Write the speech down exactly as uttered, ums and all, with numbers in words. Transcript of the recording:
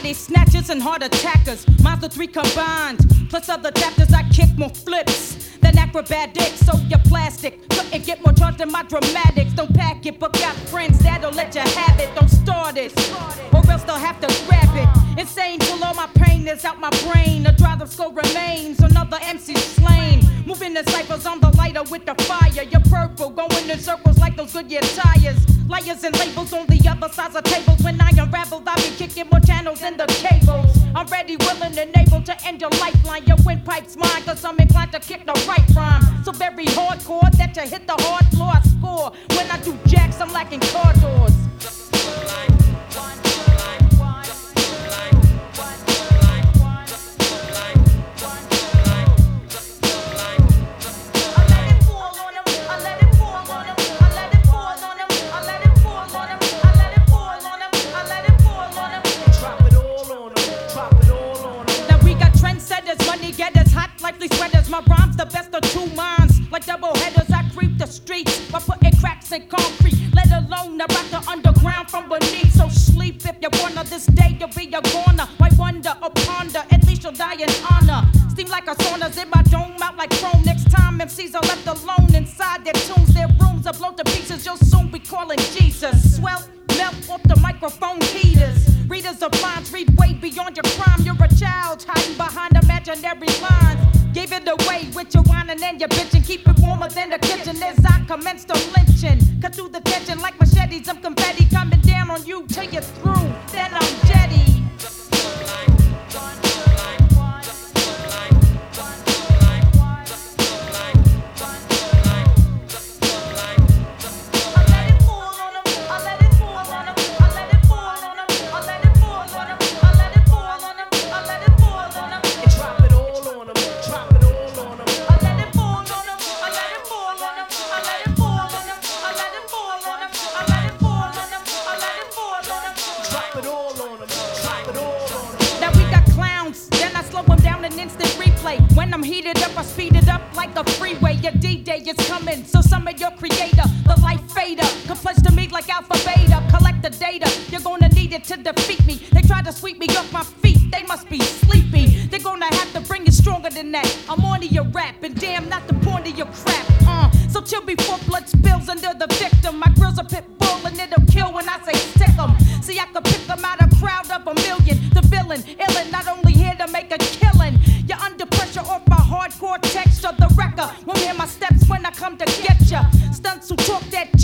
body snatchers and heart attackers. Mazda three combined, plus other chapters. I kick more flips than acrobatics. So you're plastic, couldn't get more charged than my dramatics. Don't pack it, but got friends that'll let you have it. Don't start it, or else they'll have to grab it. Insane till all my pain is out my brain. The drive of skull remains, another M C slain. Moving the ciphers on the lighter with the fire. You're purple, going in circles like those Goodyear tires. Liars and labels on the other sides of tables. When I unravel, I'll be kicking more channels in the cables. I'm ready, willing, and able to end your lifeline. Your windpipe's mine, cause I'm inclined to kick the right rhyme. So very hardcore that you hit the hard floor. I score. When I do jacks, I'm lacking car doors. Sweaters, my rhymes the best of two minds. Like double headers, I creep the streets by putting cracks in concrete. Let alone about the underground from beneath. So sleep if you wanna. This day you'll be a goner. Why wonder or ponder? At least you'll die in honor. Steam like a sauna's in my dome, out like chrome. Next time M Cs are left alone inside their tombs, their rooms are blown to pieces. You'll soon be calling Jesus. Swell, melt off the microphone heaters. Readers of lines read way beyond your crime. You're a child hiding behind imaginary lines. Gave it away with your whining and your bitching. Keep it warmer than the kitchen as I commence to lynching. Cut through the tension like machetes. I'm confetti coming down on you till you're through. Then I'm jetty. When I'm heated up, I speed it up like a freeway. Your D-Day is coming, so summon your creator. The life fader, come pledge to me like Alpha Beta. Collect the data, you're gonna need it to defeat me. They try to sweep me off my feet, they must be sleepy. They're gonna have to bring it stronger than that. I'm on to your rap, and damn, not the point of your crap. Uh, so chill before blood spills under the victim. My grill's a pit bull, and it'll kill when I say stick 'em. See, I could pick them out a crowd of a million. The villain, illin', not only here to make a killing. You're under pressure off my hardcore texture. The wrecker won't hear my steps when I come to get ya. Stunts who talk that